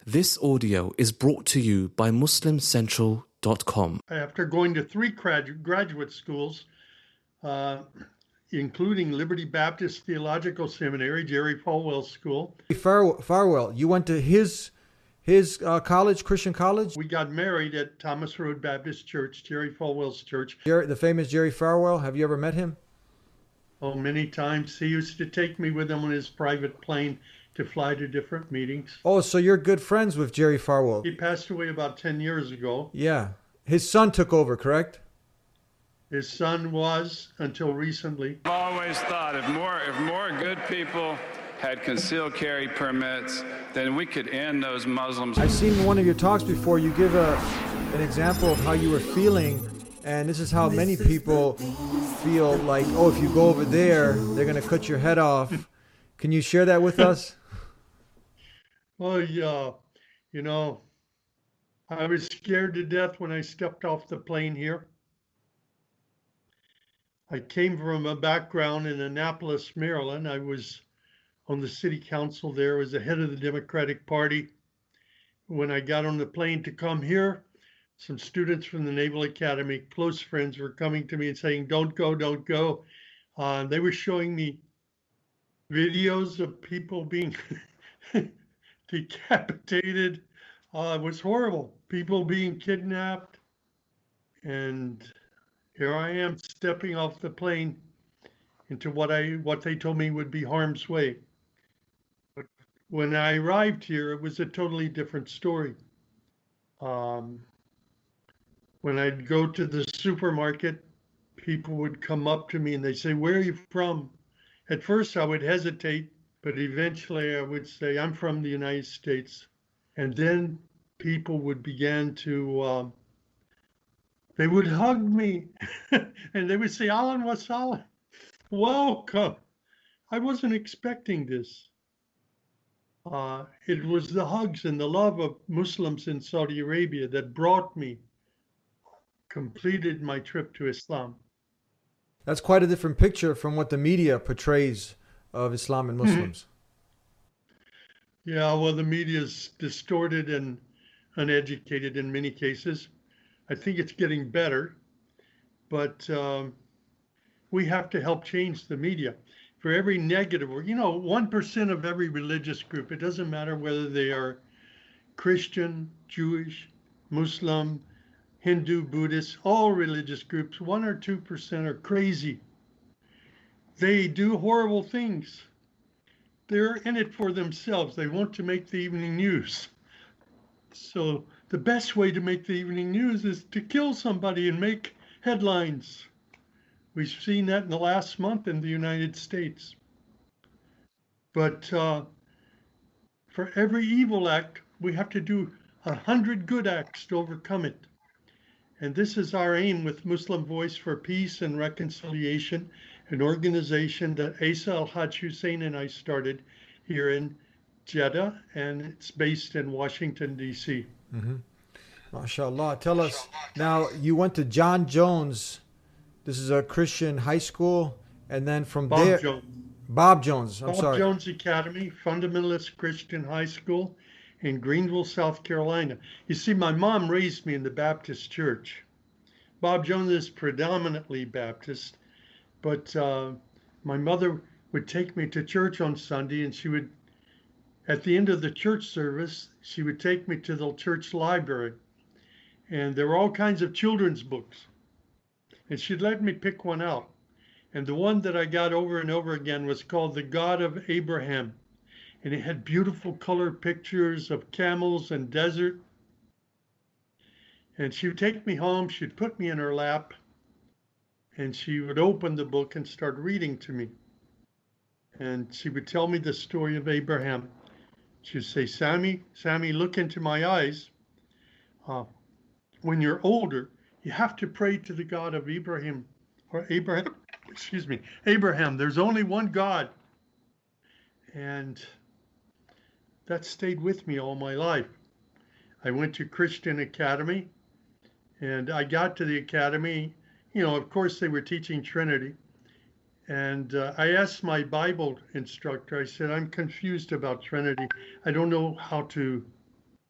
This audio is brought to you by MuslimCentral.com. After going to three graduate schools, including Liberty Baptist Theological Seminary, Jerry Falwell School. Farwell, you went to his college, Christian college? We got married at Thomas Road Baptist Church, Jerry Falwell's church. The famous Jerry Farwell. Have you ever met him? Oh, many times. He used to take me with him on his private plane to fly to different meetings. Oh, so you're good friends with Jerry Farwell. He passed away about 10 years ago. Yeah. His son took over, correct? His son was, until recently. I've always thought if more good people had concealed carry permits, then we could end those Muslims. I've seen one of your talks before. You give an example of how you were feeling, and this is how many people feel like, oh, if you go over there, they're going to cut your head off. Can you share that with us? Well, yeah, I was scared to death when I stepped off the plane here. I came from a background in Annapolis, Maryland. I was on the city council there, was the head of the Democratic Party. When I got on the plane to come here, some students from the Naval Academy, close friends, were coming to me and saying, don't go, don't go. They were showing me videos of people being decapitated. It was horrible. People being kidnapped. And here I am stepping off the plane into what they told me would be harm's way. But when I arrived here, it was a totally different story. When I'd go to the supermarket, people would come up to me and they'd say, where are you from? At first I would hesitate, but eventually I would say, I'm from the United States. And then people would begin to, they would hug me and they would say, Ahlan wa sahlan, welcome. I wasn't expecting this. It was the hugs and the love of Muslims in Saudi Arabia that completed my trip to Islam. That's quite a different picture from what the media portrays of Islam and Muslims. Yeah, well, the media is distorted and uneducated in many cases. I think it's getting better, but we have to help change the media. For every negative, 1% of every religious group, it doesn't matter whether they are Christian, Jewish, Muslim, Hindu, Buddhist, all religious groups, 1 or 2% are crazy. They do horrible things. They're in it for themselves. They want to make the evening news. So the best way to make the evening news is to kill somebody and make headlines. We've seen that in the last month in the United States. But for every evil act, we have to do 100 good acts to overcome it. And this is our aim with Muslim Voice for Peace and Reconciliation, an organization that Asa Al-Hajj Hussein and I started here in Jeddah, and it's based in Washington, D.C. Mm-hmm. MashaAllah. Tell us, now you went to John Jones. This is a Christian high school, and then from Bob there... Jones. Bob Jones. Bob Jones Academy, Fundamentalist Christian High School in Greenville, South Carolina. You see, my mom raised me in the Baptist church. Bob Jones is predominantly Baptist, but my mother would take me to church on Sunday, and she would, at the end of the church service, she would take me to the church library. And there were all kinds of children's books. And she'd let me pick one out. And the one that I got over and over again was called The God of Abraham. And it had beautiful color pictures of camels and desert. And she would take me home, she'd put me in her lap, and she would open the book and start reading to me. And she would tell me the story of Abraham. She'd say, Sammy, look into my eyes. When you're older, you have to pray to the God of Abraham. Abraham, there's only one God. And that stayed with me all my life. I went to Christian Academy, and I got to the academy. Of course, they were teaching Trinity. And I asked my Bible instructor, I said, I'm confused about Trinity. I don't know how to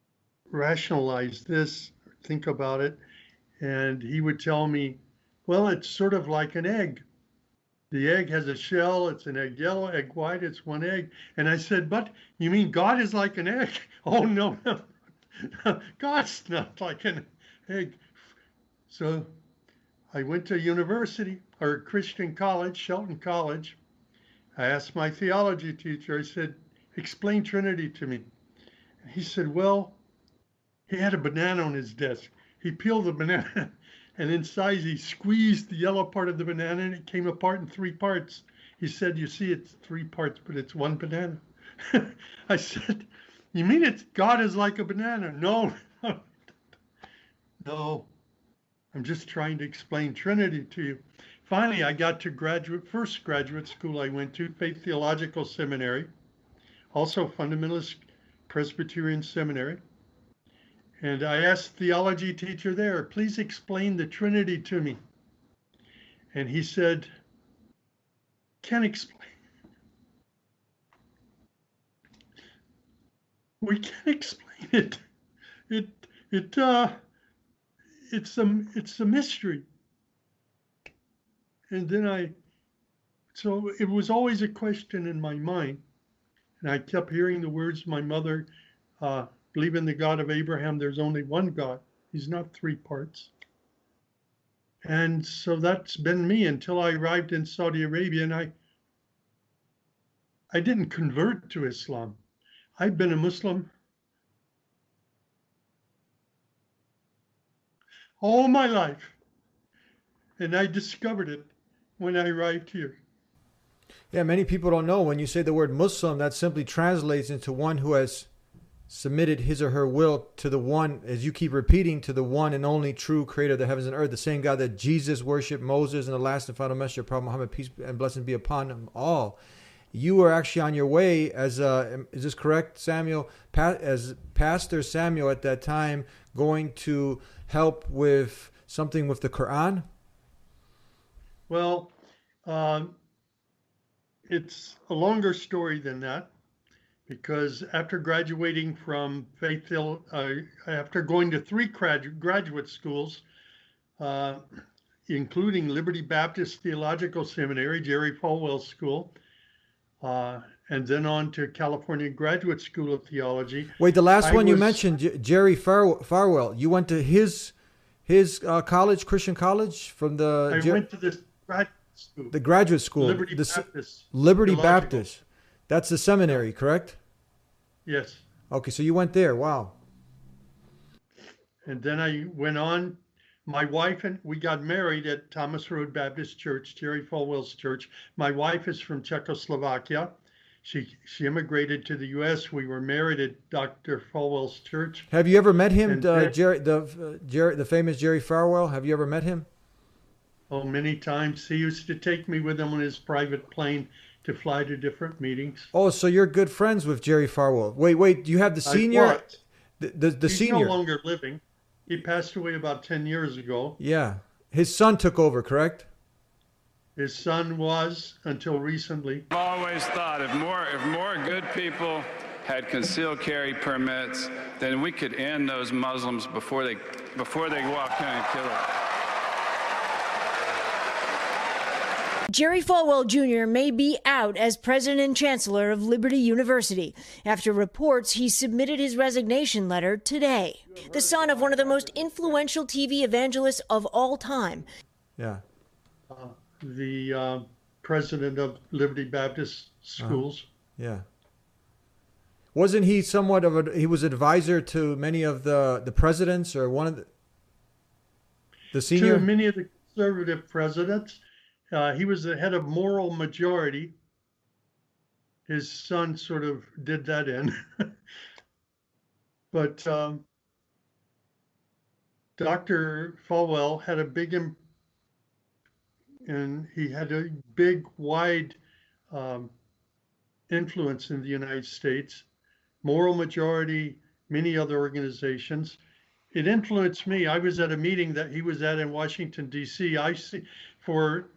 rationalize this, think about it, and he would tell me, well, it's sort of like an egg. The egg has a shell, it's an egg yellow, egg white, it's one egg. And I said, but you mean God is like an egg? Oh, no, no, God's not like an egg. So I went to university or Christian college, Shelton College. I asked my theology teacher, I said, explain Trinity to me. And he said, well, he had a banana on his desk. He peeled the banana and inside he squeezed the yellow part of the banana and it came apart in 3 parts. He said, you see, it's 3 parts, but it's one banana. I said, you mean it's God is like a banana? No, no. I'm just trying to explain Trinity to you. Finally, I got to first graduate school I went to, Faith Theological Seminary, also Fundamentalist Presbyterian Seminary. And I asked the theology teacher there, please explain the Trinity to me. And he said, can't explain. We can't explain it. It's a mystery. And then so it was always a question in my mind. And I kept hearing the words my mother, believe in the God of Abraham, there's only one God. He's not 3 parts. And so that's been me until I arrived in Saudi Arabia. And I didn't convert to Islam. I've been a Muslim all my life. And I discovered it when I arrived here. Yeah, many people don't know when you say the word Muslim, that simply translates into one who has submitted his or her will to the one, as you keep repeating, to the one and only true creator of the heavens and earth, the same God that Jesus worshiped, Moses, and the last and final messenger, Prophet Muhammad, peace and blessing be upon them all. You are actually on your way as, is this correct, Samuel? As Pastor Samuel at that time, going to help with something with the Quran? Well, it's a longer story than that, because after graduating from Faith Hill, after going to 3 graduate schools, including Liberty Baptist Theological Seminary, Jerry Falwell School, and then on to California Graduate School of Theology. Wait, the last one you mentioned, Jerry Falwell, you went to his college, Christian college, from the... I went to this graduate school. The graduate school. Liberty Baptist. Liberty Baptist. That's the seminary, correct? Yes. Okay, so you went there. Wow. And then I went on. My wife and we got married at Thomas Road Baptist Church, Jerry Falwell's church. My wife is from Czechoslovakia. She immigrated to the U.S. We were married at Dr. Falwell's church. Have you ever met him, the famous Jerry Falwell? Have you ever met him? Oh, many times. He used to take me with him on his private plane to fly to different meetings. Oh, so you're good friends with Jerry Falwell. Wait, you have the senior? The senior. He's no longer living. He passed away about 10 years ago. Yeah. His son took over, correct? His son was, until recently. I've always thought if more good people had concealed carry permits, then we could end those Muslims before they walk in and kill it. Jerry Falwell Jr. may be out as president and chancellor of Liberty University. After reports, he submitted his resignation letter today. The son of one of the most influential TV evangelists of all time. Yeah. The president of Liberty Baptist Schools. Yeah. Wasn't he he was advisor to many of the presidents, or one of the senior? To many of the conservative presidents. He was the head of Moral Majority. His son sort of did that in. But Dr. Falwell had a big, and he had a big, wide influence in the United States. Moral Majority, many other organizations. It influenced me. I was at a meeting that he was at in Washington, D.C. For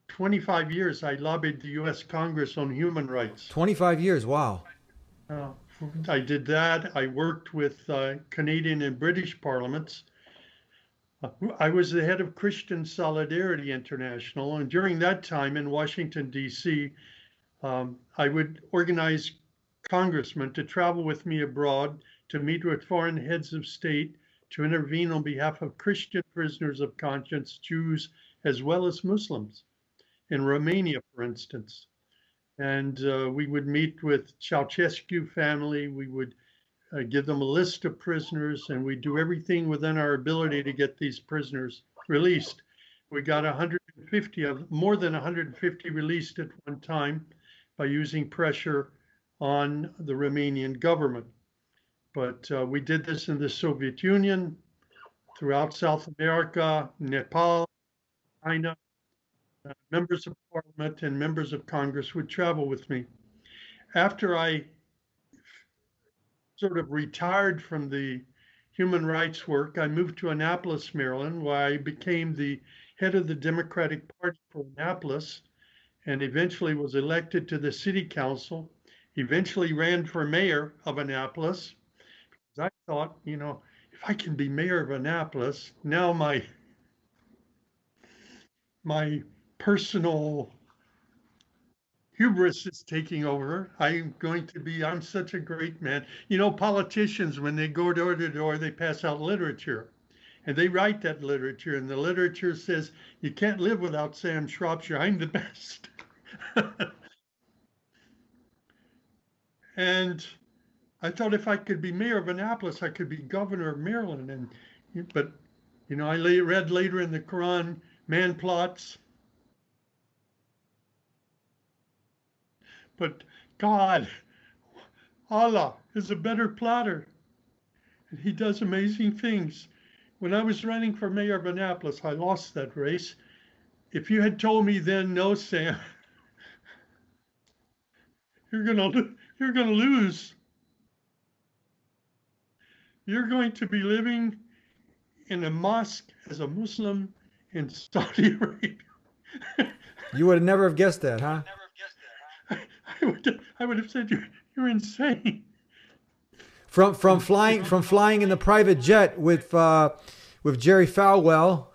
25 years, I lobbied the U.S. Congress on human rights. 25 years, wow. I did that. I worked with Canadian and British parliaments. I was the head of Christian Solidarity International, and during that time in Washington, D.C., I would organize congressmen to travel with me abroad to meet with foreign heads of state to intervene on behalf of Christian prisoners of conscience, Jews, as well as Muslims, in Romania, for instance. And we would meet with Ceausescu family. We would give them a list of prisoners, and we do everything within our ability to get these prisoners released. We got 150 of more than 150 released at one time by using pressure on the Romanian government. But we did this in the Soviet Union, throughout South America, Nepal, China. Members of Parliament and members of Congress would travel with me. After I sort of retired from the human rights work, I moved to Annapolis, Maryland, where I became the head of the Democratic Party for Annapolis and eventually was elected to the city council, eventually ran for mayor of Annapolis. Because I thought, if I can be mayor of Annapolis, now my personal hubris is taking over. I'm such a great man. Politicians, when they go door to door, they pass out literature. And they write that literature. And the literature says, you can't live without Sam Shropshire. I'm the best. And I thought if I could be mayor of Annapolis, I could be governor of Maryland. But I read later in the Quran, man plots, but God, Allah, is a better plotter. And he does amazing things. When I was running for mayor of Annapolis, I lost that race. If you had told me then, no, Sam, you're gonna lose. You're going to be living in a mosque as a Muslim in Saudi Arabia. You would never have guessed that, huh? I would have said you're insane. From flying in the private jet with Jerry Falwell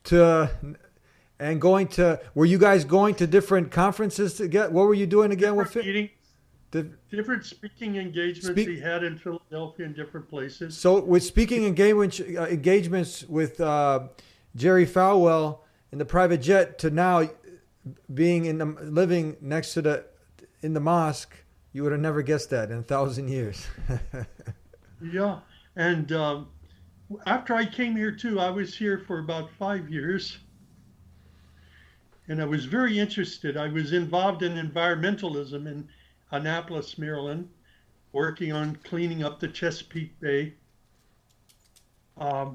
and going to, were you guys going to different conferences to get, what were you doing again with it? Different speaking engagements he had in Philadelphia and different places. So with speaking engagements with Jerry Falwell in the private jet to now being living next to in the mosque, you would have never guessed that in 1,000 years. Yeah, and after I came here too, I was here for about 5 years, and I was very interested. I was involved in environmentalism in Annapolis, Maryland, working on cleaning up the Chesapeake Bay. But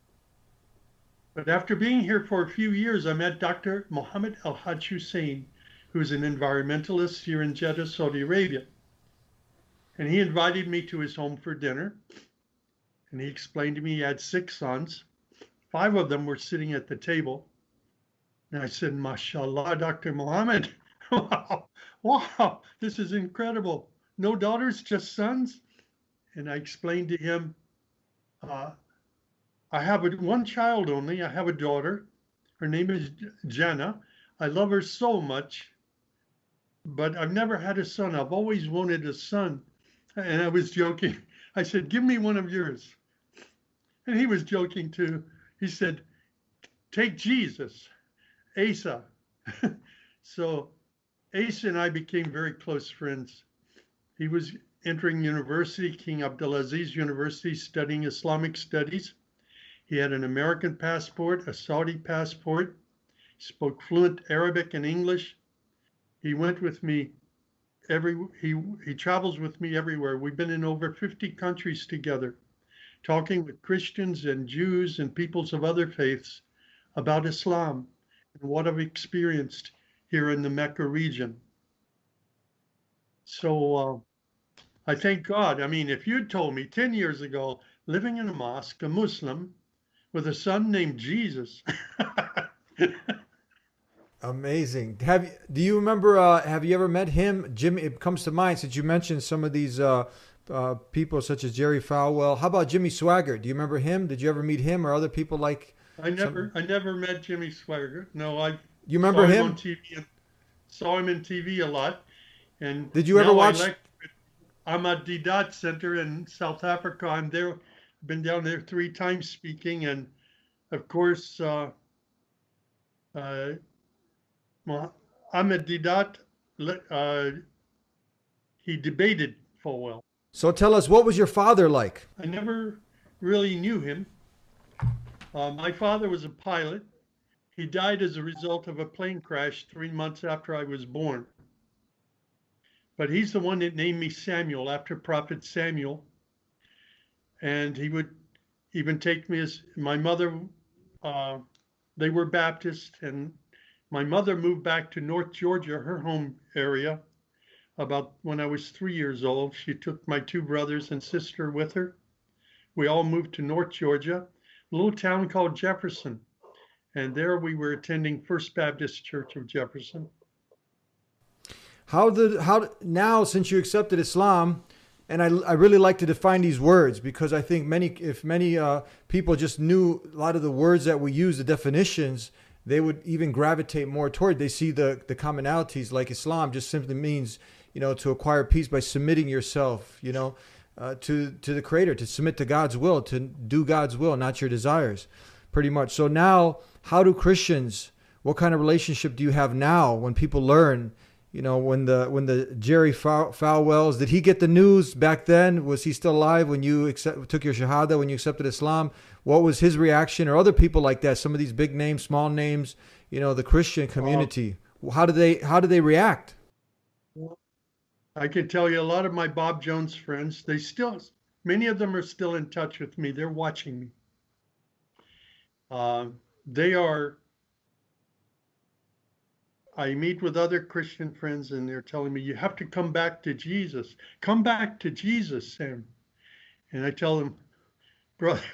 after being here for a few years, I met Dr. Mohammed Al-Haj Hussein, who's an environmentalist here in Jeddah, Saudi Arabia. And he invited me to his home for dinner. And he explained to me he had 6 sons. 5 of them were sitting at the table. And I said, MashaAllah, Dr. Mohammed. Wow, this is incredible. No daughters, just sons? And I explained to him, I have one child only. I have a daughter. Her name is Jannah. I love her so much, but I've never had a son. I've always wanted a son. And I was joking. I said, give me one of yours. And he was joking too. He said, take Jesus, Asa. So Asa and I became very close friends. He was entering university, King Abdulaziz University, studying Islamic studies. He had an American passport, a Saudi passport, spoke fluent Arabic and English. He went with me he travels with me everywhere. We've been in over 50 countries together, talking with Christians and Jews and peoples of other faiths about Islam and what I've experienced here in the Mecca region. So I thank God. I mean, if you'd told me 10 years ago, living in a mosque, a Muslim, with a son named Jesus. Amazing. Do you remember, have you ever met him? Jim, it comes to mind since you mentioned some of these people such as Jerry Falwell. How about Jimmy Swaggart? Do you remember him? Did you ever meet him or other people like? I never met Jimmy Swaggart. No, I You remember saw him? on TV and saw him in TV a lot. And Did you ever now watch? I'm at Didat Center in South Africa. I'm there. Been down there 3 times speaking, and of course, Ahmed Didat. He debated Falwell. So tell us, what was your father like? I never really knew him. My father was a pilot. He died as a result of a plane crash 3 months after I was born. But he's the one that named me Samuel after Prophet Samuel. And he would even take me as my mother, they were Baptist, and my mother moved back to North Georgia, her home area, about when I was 3 years old. She took my 2 brothers and sister with her. We all moved to North Georgia, a little town called Jefferson. And there we were attending First Baptist Church of Jefferson. How now, since you accepted Islam, and I really like to define these words, because I think if many people just knew a lot of the words that we use, the definitions, they would even gravitate more toward. They see the commonalities, like Islam just simply means, to acquire peace by submitting yourself, to the Creator, to submit to God's will, to do God's will, not your desires, pretty much. So now, how do Christians? What kind of relationship do you have now when people learn? When the Jerry Falwells, did he get the news back then? Was he still alive when you took your Shahada, when you accepted Islam? What was his reaction, or other people like that? Some of these big names, small names, the Christian community. How do they react? I can tell you a lot of my Bob Jones friends, many of them are still in touch with me. They're watching me. I meet with other Christian friends and they're telling me, you have to come back to Jesus. Come back to Jesus, Sam. And I tell them, brother,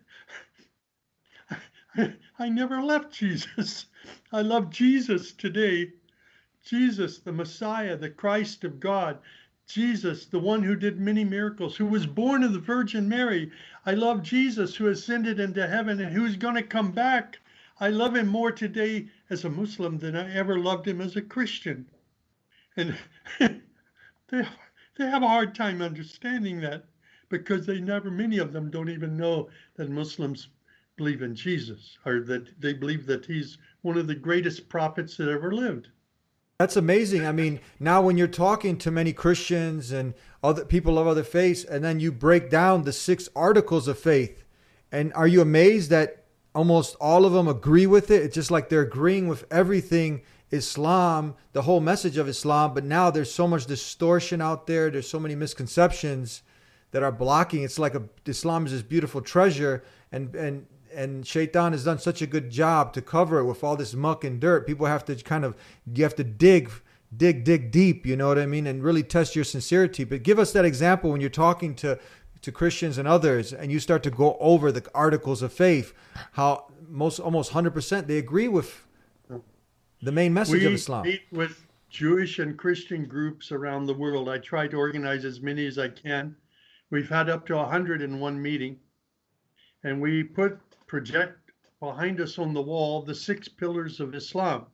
I never left Jesus. I love Jesus today. Jesus, the Messiah, the Christ of God. Jesus, the one who did many miracles, who was born of the Virgin Mary. I love Jesus, who ascended into heaven and who's going to come back. I love him more today as a Muslim than I ever loved him as a Christian. And they have a hard time understanding that, because many of them don't even know that Muslims believe in Jesus, or that they believe that he's one of the greatest prophets that ever lived. That's amazing. I mean, now when you're talking to many Christians and other people of other faiths, and then you break down the 6 articles of faith, and are you amazed that almost all of them agree with it? It's just like they're agreeing with everything Islam, the whole message of Islam. But now there's so much distortion out there. There's so many misconceptions that are blocking. It's like Islam is this beautiful treasure, and Shaitan has done such a good job to cover it with all this muck and dirt. People have to you have to dig deep, you know what I mean, and really test your sincerity. But give us that example when you're talking to Christians and others, and you start to go over the articles of faith, how almost 100% they agree with the main message of Islam. We meet with Jewish and Christian groups around the world. I try to organize as many as I can. We've had up to 101 meeting, and we project behind us on the wall the 6 pillars of Islam.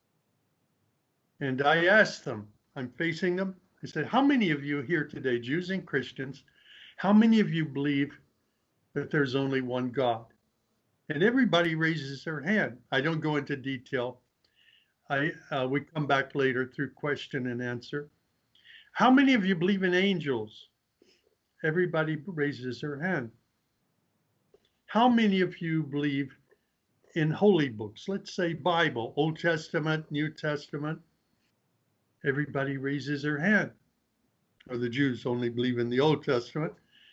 And I asked them, I'm facing them, I said, how many of you here today, Jews and Christians, how many of you believe that there's only one God? And everybody raises their hand. I don't go into detail. We come back later through question and answer. How many of you believe in angels? Everybody raises their hand. How many of you believe in holy books? Let's say Bible, Old Testament, New Testament. Everybody raises their hand. Or the Jews only believe in the Old Testament.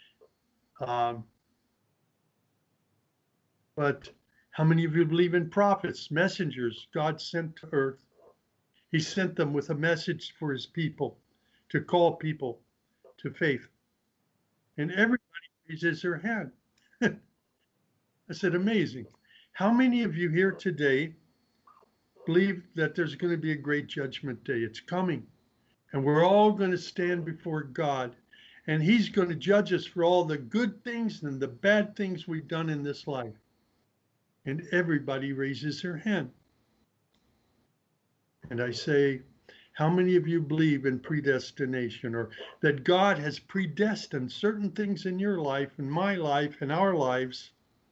But how many of you believe in prophets, messengers God sent to earth? He sent them with a message for his people, to call people to faith. And everybody raises their hand. I said, amazing. How many of you here today believe that there's going to be a great judgment day? It's coming. And we're all going to stand before God. And he's going to judge us for all the good things and the bad things we've done in this life. And everybody raises their hand. And I say, how many of you believe in predestination, or that God has predestined certain things in your life, in my life, in our lives,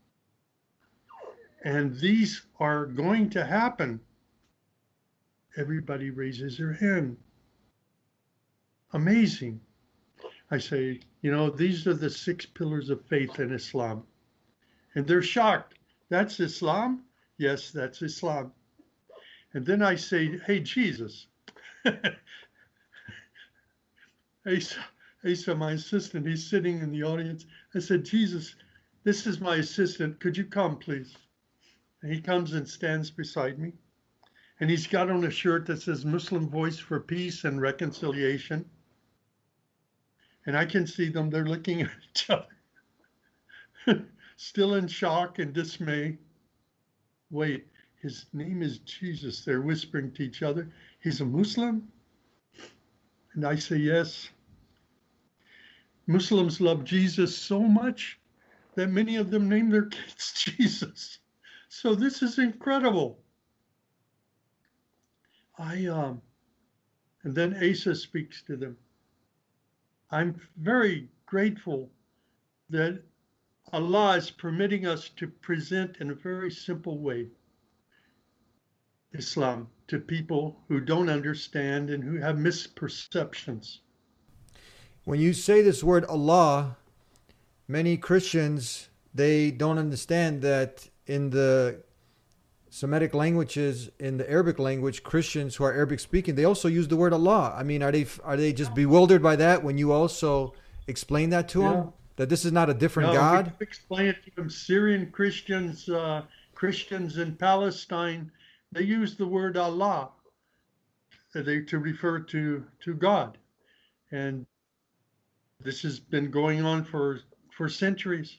and these are going to happen? Everybody raises their hand. Amazing. I say, these are the 6 pillars of faith in Islam. And they're shocked. That's Islam? Yes, that's Islam. And then I say, hey, Jesus. Asa, my assistant, he's sitting in the audience. I said, Jesus, this is my assistant. Could you come, please? And he comes and stands beside me. And he's got on a shirt that says Muslim Voice for Peace and Reconciliation. And I can see them, they're looking at each other, still in shock and dismay. Wait, his name is Jesus. They're whispering to each other. He's a Muslim? And I say, yes. Muslims love Jesus so much that many of them name their kids Jesus. So this is incredible. And then Asa speaks to them. I'm very grateful that Allah is permitting us to present in a very simple way Islam to people who don't understand and who have misperceptions. When you say this word Allah, many Christians, they don't understand that in the Semitic languages, in the Arabic language, Christians who are Arabic speaking, they also use the word Allah. I mean, are they just bewildered by that when you also explain that to them? That this is not a different God? We explain it to them. Syrian Christians, Christians in Palestine, they use the word Allah to refer to God. And this has been going on for centuries.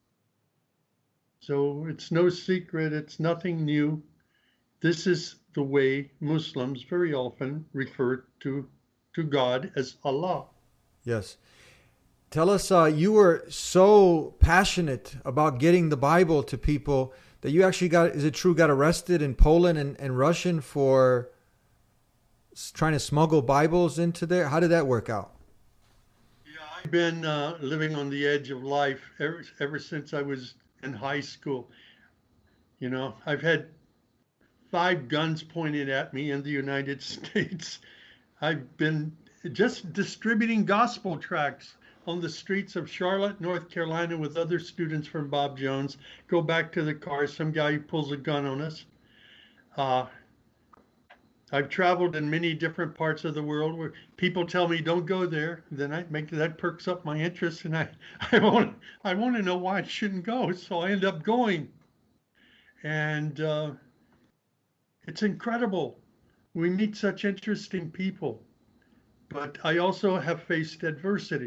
So it's no secret, it's nothing new. This is the way Muslims very often refer to God as Allah. Yes. Tell us, you were so passionate about getting the Bible to people that you actually got arrested in Poland and Russia for trying to smuggle Bibles into there? How did that work out? Yeah, I've been living on the edge of life ever since I was in high school. I've had 5 guns pointed at me in the United States. I've been just distributing gospel tracts on the streets of Charlotte, North Carolina with other students from Bob Jones. Go back to the car, some guy who pulls a gun on us. I've traveled in many different parts of the world where people tell me don't go there. Then that perks up my interest, and I want to know why I shouldn't go. So I end up going, and it's incredible. We meet such interesting people, but I also have faced adversity.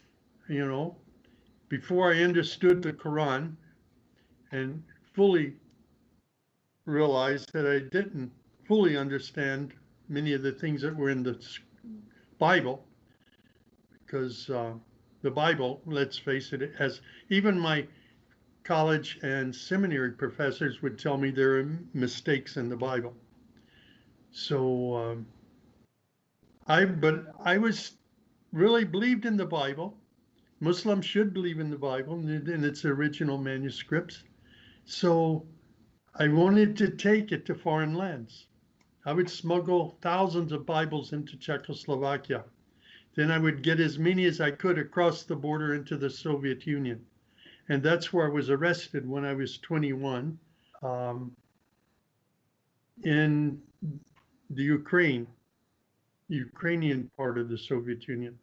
Before I understood the Quran and fully realized that I didn't fully understand many of the things that were in the Bible, because the Bible, let's face it, has, even my college and seminary professors would tell me there are mistakes in the Bible. So I was really believed in the Bible. Muslims should believe in the Bible in its original manuscripts. So I wanted to take it to foreign lands. I would smuggle thousands of Bibles into Czechoslovakia. Then I would get as many as I could across the border into the Soviet Union. And that's where I was arrested when I was 21 in the Ukrainian part of the Soviet Union.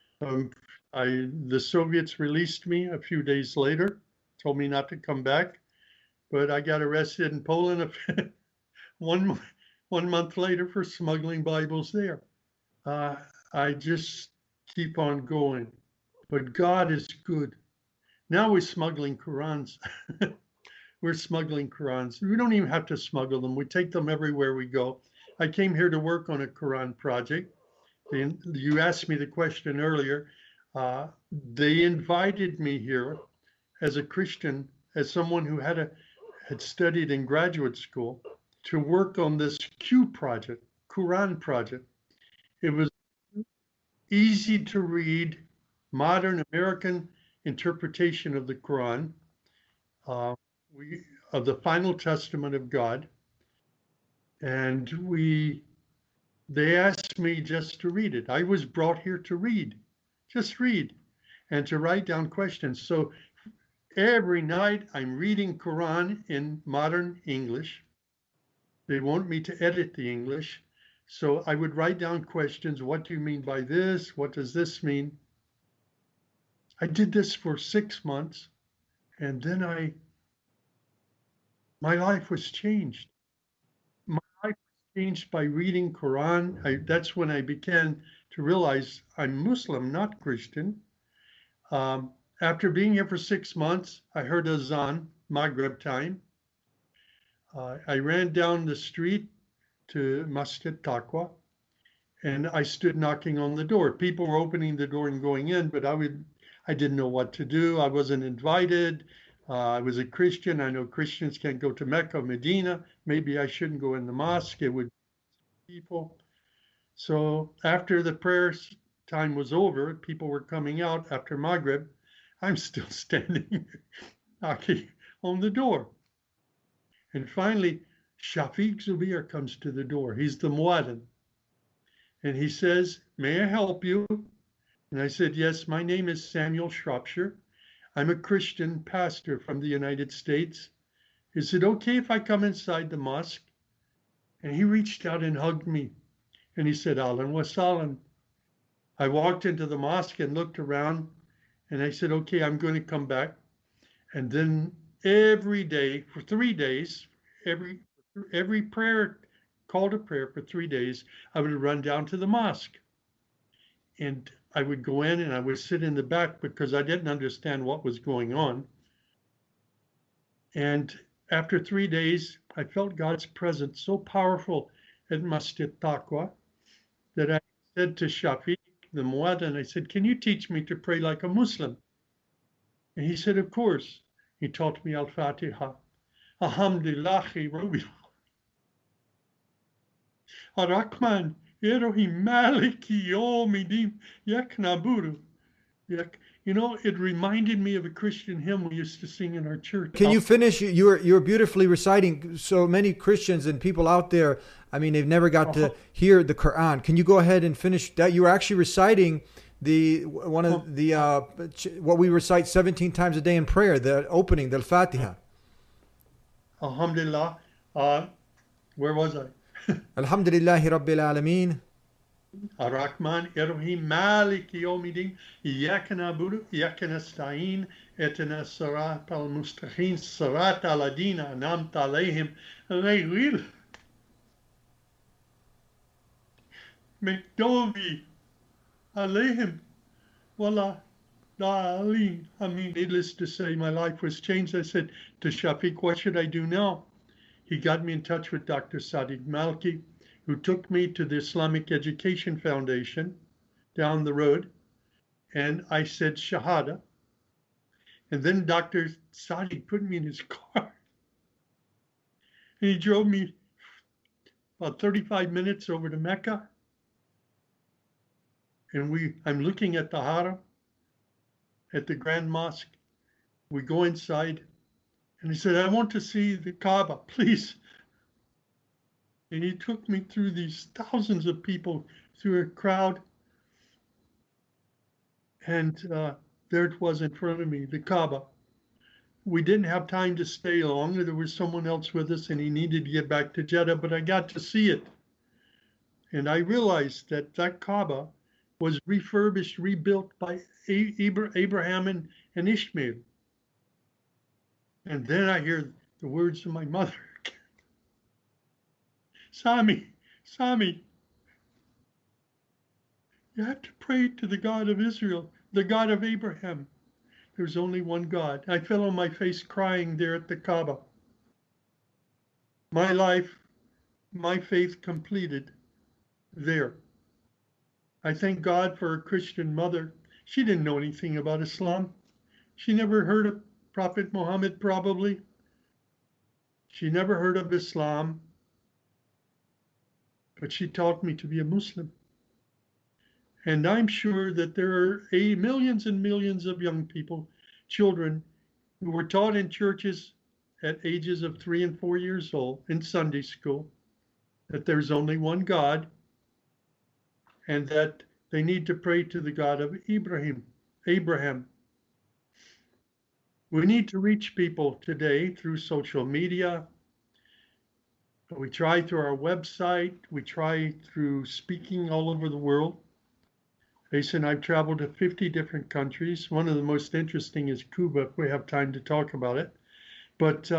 The Soviets released me a few days later, told me not to come back, but I got arrested in Poland one month later for smuggling Bibles there. I just keep on going, but God is good. Now we're smuggling Qurans. We're smuggling Qurans. We don't even have to smuggle them. We take them everywhere we go. I came here to work on a Quran project. And you asked me the question earlier. They invited me here as a Christian, as someone who had studied in graduate school, to work on this Quran project. It was easy to read, modern American interpretation of the Quran, of the final testament of God. And they asked me just to read it. I was brought here to read, just read, and to write down questions. So every night I'm reading Quran in modern English. They want me to edit the English. So I would write down questions. What do you mean by this? What does this mean? I did this for 6 months, and then my life was changed. My life was changed by reading Quran. That's when I began to realize I'm Muslim, not Christian. After being here for 6 months, I heard azan, Maghrib time. I ran down the street to Masjid Taqwa, and I stood knocking on the door. People were opening the door and going in, but I didn't know what to do. I wasn't invited. I was a Christian. I know Christians can't go to Mecca, Medina. Maybe I shouldn't go in the mosque. It would be people. So after the prayer time was over, people were coming out after Maghrib. I'm still standing knocking on the door. And finally, Shafiq Zubair comes to the door. He's the muaddin. And he says, "May I help you?" And I said, "Yes, my name is Samuel Shropshire. I'm a Christian pastor from the United States. Is it okay if I come inside the mosque?" And he reached out and hugged me. And he said, "Ahlan wa sahlan." I walked into the mosque and looked around. And I said, "Okay, I'm going to come back." And then every day for 3 days, every prayer, call to prayer for 3 days, I would run down to the mosque. And I would go in and I would sit in the back because I didn't understand what was going on. And after 3 days, I felt God's presence so powerful at Masjid Taqwa that I said to Shafiq, the muaddin, I said, "Can you teach me to pray like a Muslim?" And he said, "Of course." He taught me Al-Fatiha. Alhamdulillahi Rabbil Ar-Rahman Ar-Rahim Maliki Yawmiddin Yak Na'budu. You know, it reminded me of a Christian hymn we used to sing in our church. Can you finish? You're beautifully reciting. So many Christians and people out there, I mean, they've never got to hear the Quran. Can you go ahead and finish that? You were actually reciting what we recite 17 times a day in prayer, the opening, the Al-Fatiha. Alhamdulillah. Where was I? Alhamdulillahi Rabbil Alameen. Ar-Rahman Ar-Rahim Maliki Yawmiddin Iyyaka na'budu Iyyaka nasta'in Ihdina as-siratal mustaqim siratal ladina an'amta alayhim ghayril maghdubi alayhim wala dallin. I mean, needless to say, my life was changed. I said to Shafiq, "What should I do now?" He got me in touch with Dr. Sadiq Malki, who took me to the Islamic Education Foundation down the road. And I said, "Shahada." And then Dr. Sadiq put me in his car. And he drove me about 35 minutes over to Mecca. And I'm looking at the Haram, at the Grand Mosque. We go inside. And he said, "I want to see the Kaaba, please." And he took me through these thousands of people, through a crowd. And there it was in front of me, the Kaaba. We didn't have time to stay long. There was someone else with us and he needed to get back to Jeddah, but I got to see it. And I realized that that Kaaba was refurbished, rebuilt by Abraham and Ishmael. And then I hear the words of my mother. Sami, you have to pray to the God of Israel, the God of Abraham. There's only one God. I fell on my face crying there at the Kaaba. My life, my faith completed there. I thank God for a Christian mother. She didn't know anything about Islam. She never heard of Prophet Muhammad, probably. She never heard of Islam, but she taught me to be a Muslim. And I'm sure that there are millions and millions of young people, children, who were taught in churches at ages of 3 and 4 years old in Sunday school that there's only one God and that they need to pray to the God of Abraham. We need to reach people today through social media. We try through our website. We try through speaking all over the world. Asa and I've traveled to 50 different countries. One of the most interesting is Cuba, if we have time to talk about it. But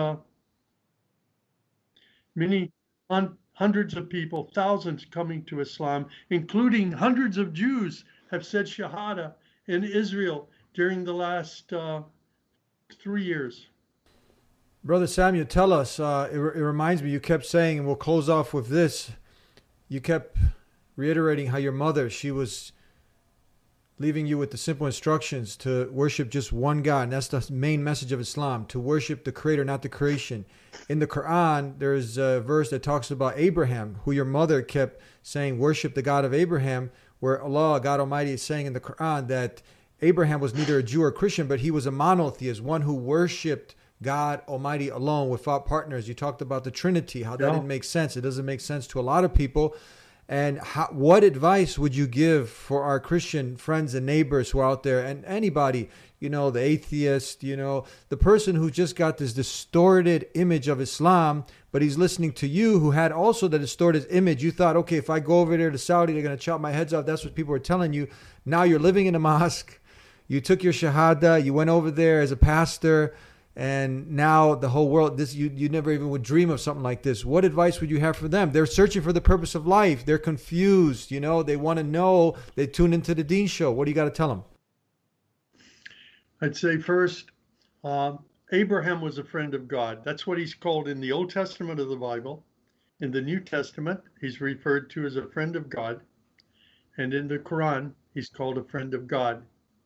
hundreds of people, thousands coming to Islam, including hundreds of Jews, have said Shahada in Israel during the last 3 years. Brother Samuel, tell us, it reminds me, you kept saying, and we'll close off with this, you kept reiterating how your mother, she was leaving you with the simple instructions to worship just one God. And that's the main message of Islam, to worship the Creator, not the creation. In the Quran, there's a verse that talks about Abraham, who your mother kept saying, worship the God of Abraham, where Allah, God Almighty, is saying in the Quran that Abraham was neither a Jew or Christian, but he was a monotheist, one who worshiped God Almighty alone without partners. You talked about the Trinity, how that didn't make sense. It doesn't make sense to a lot of people. And what advice would you give for our Christian friends and neighbors who are out there, and anybody, the atheist, the person who just got this distorted image of Islam, but he's listening to you who had also the distorted image. You thought, okay, if I go over there to Saudi, they're going to chop my heads off. That's what people were telling you. Now you're living in a mosque. You took your Shahada. You went over there as a pastor. And now the whole world, you never even would dream of something like this. What advice would you have for them? They're searching for the purpose of life. They're confused. They want to know. They tune into the Deen Show. What do you got to tell them? I'd say first, Abraham was a friend of God. That's what he's called in the Old Testament of the Bible. In the New Testament, he's referred to as a friend of God. And in the Quran, he's called a friend of God.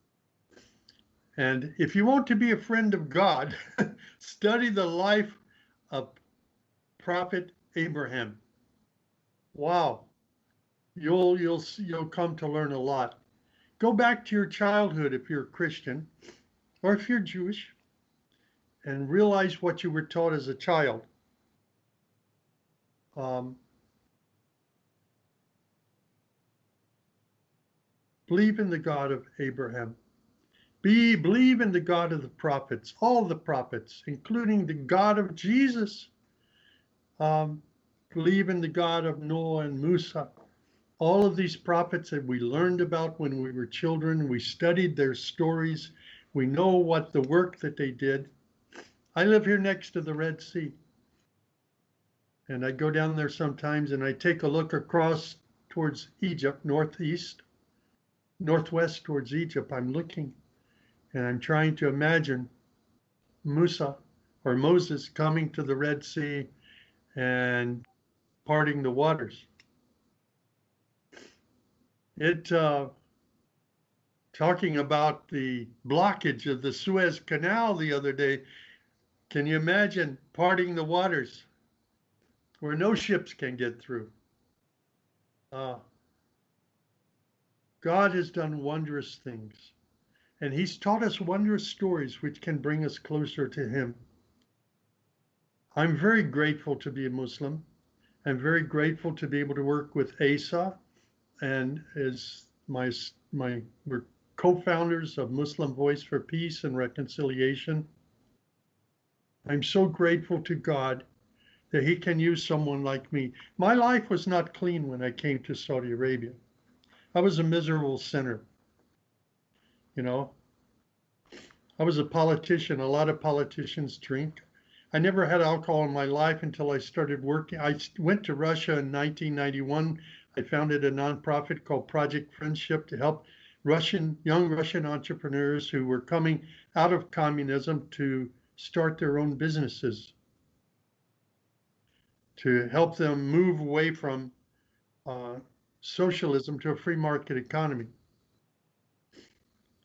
And if you want to be a friend of God, study the life of Prophet Abraham. Wow, you'll come to learn a lot. Go back to your childhood if you're a Christian, or if you're Jewish, and realize what you were taught as a child. Believe in the God of Abraham. Believe in the God of the prophets, all the prophets, including the God of Jesus. Believe in the God of Noah and Musa. All of these prophets that we learned about when we were children, we studied their stories. We know what the work that they did. I live here next to the Red Sea. And I go down there sometimes and I take a look across towards Egypt, northwest towards Egypt. I'm looking. And I'm trying to imagine Moses coming to the Red Sea and parting the waters. Talking about the blockage of the Suez Canal the other day, can you imagine parting the waters where no ships can get through? God has done wondrous things. And he's taught us wondrous stories which can bring us closer to him. I'm very grateful to be a Muslim. I'm very grateful to be able to work with Asa, and as we're co-founders of Muslim Voice for Peace and Reconciliation. I'm so grateful to God that he can use someone like me. My life was not clean when I came to Saudi Arabia. I was a miserable sinner. I was a politician. A lot of politicians drink. I never had alcohol in my life until I started working. I went to Russia in 1991. I founded a nonprofit called Project Friendship to help young Russian entrepreneurs who were coming out of communism to start their own businesses, to help them move away from socialism to a free market economy.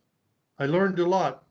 I learned a lot.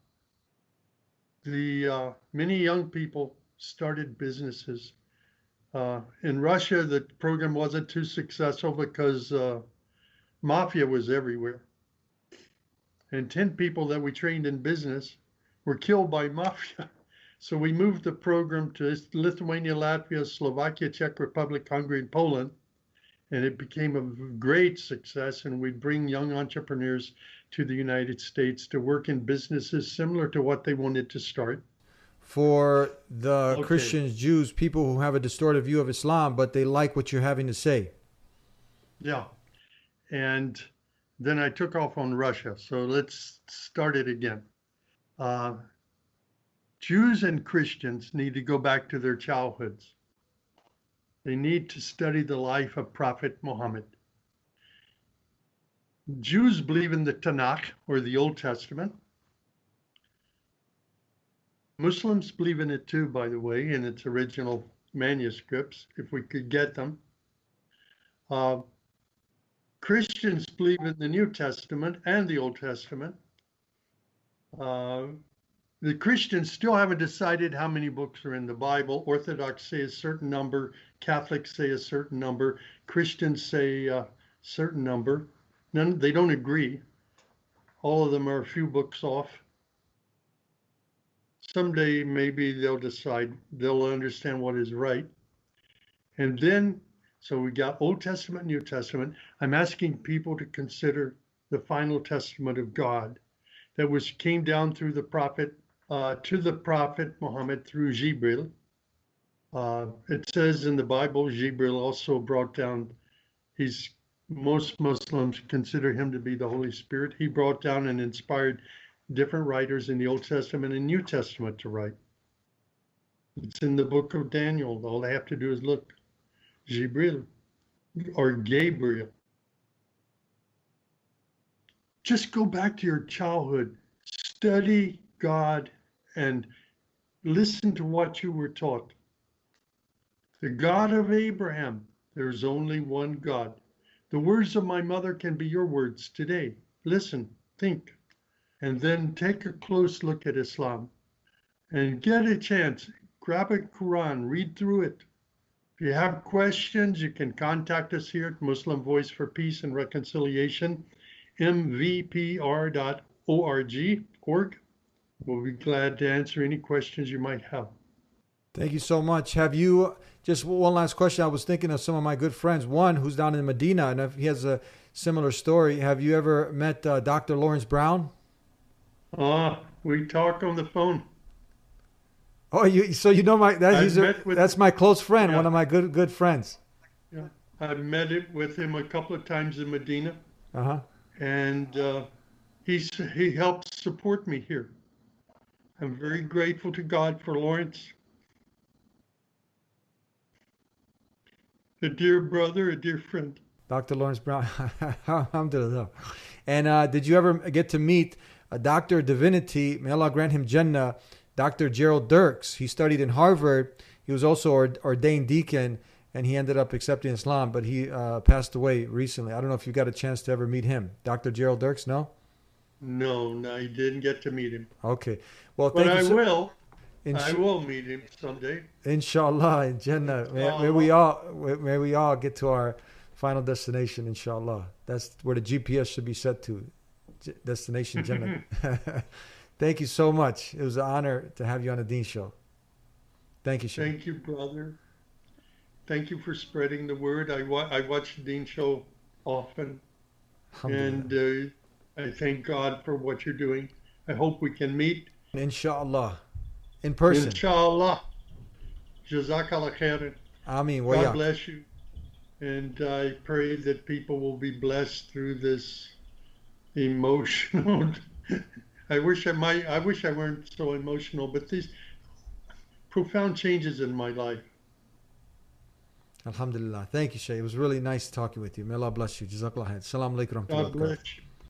Many young people started businesses. In Russia, the program wasn't too successful because mafia was everywhere. And 10 people that we trained in business were killed by mafia. So we moved the program to Lithuania, Latvia, Slovakia, Czech Republic, Hungary, and Poland. And it became a great success. And we'd bring young entrepreneurs to the United States to work in businesses similar to what they wanted to start. For the Christians, Jews, people who have a distorted view of Islam, but they like what you're having to say. Yeah. And then I took off on Russia. So let's start it again. Jews and Christians need to go back to their childhoods. They need to study the life of Prophet Muhammad. Jews believe in the Tanakh, or the Old Testament. Muslims believe in it too, by the way, in its original manuscripts, if we could get them. Christians believe in the New Testament and the Old Testament. The Christians still haven't decided how many books are in the Bible. Orthodox say a certain number, Catholics say a certain number, Christians say a certain number. They don't agree. All of them are a few books off. Someday maybe they'll decide, they'll understand what is right. And then, so we got Old Testament, New Testament. I'm asking people to consider the final testament of God that came down through the prophet, to the prophet Muhammad through Jibril. It says in the Bible, Jibril also brought down, most Muslims consider him to be the Holy Spirit. He brought down and inspired different writers in the Old Testament and New Testament to write. It's in the book of Daniel. All they have to do is look. Jibril or Gabriel. Just go back to your childhood. Study God and listen to what you were taught. The God of Abraham, there's only one God. The words of my mother can be your words today. Listen, think, and then take a close look at Islam. And get a chance, grab a Quran, read through it. If you have questions, you can contact us here at Muslim Voice for Peace and Reconciliation, mvpr.org. We'll be glad to answer any questions you might have. Thank you so much. Have you, just one last question. I was thinking of some of my good friends. One who's down in Medina, and he has a similar story. Have you ever met Dr. Lawrence Brown? We talk on the phone. Oh, so you know that's my close friend, one of my good friends. Yeah, I've met with him a couple of times in Medina. And he helps support me here. I'm very grateful to God for Lawrence. A dear brother, a dear friend. Dr. Lawrence Brown. Alhamdulillah. And did you ever get to meet a Doctor of Divinity, may Allah grant him Jannah, Dr. Gerald Dirks? He studied in Harvard. He was also ordained deacon, and he ended up accepting Islam, but he passed away recently. I don't know if you got a chance to ever meet him. Dr. Gerald Dirks, no? No, I didn't get to meet him. Okay. Well, but I will meet him someday. Inshallah, in Jannah. May we all get to our final destination, inshallah. That's where the GPS should be set to. Destination Jannah. Thank you so much. It was an honor to have you on the Dean Show. Thank you, Sheikh. Thank you, brother. Thank you for spreading the word. I watch the Dean Show often, and I thank God for what you're doing. I hope we can meet. Inshallah. In person. Inshallah. Jazakallah khairan. Ameen. God bless you. And I pray that people will be blessed through this emotional. I wish I weren't so emotional, but these profound changes in my life. Alhamdulillah. Thank you, Shaykh. It was really nice talking with you. May Allah bless you. Jazakallah khair. Assalamu alaikum. God bless you.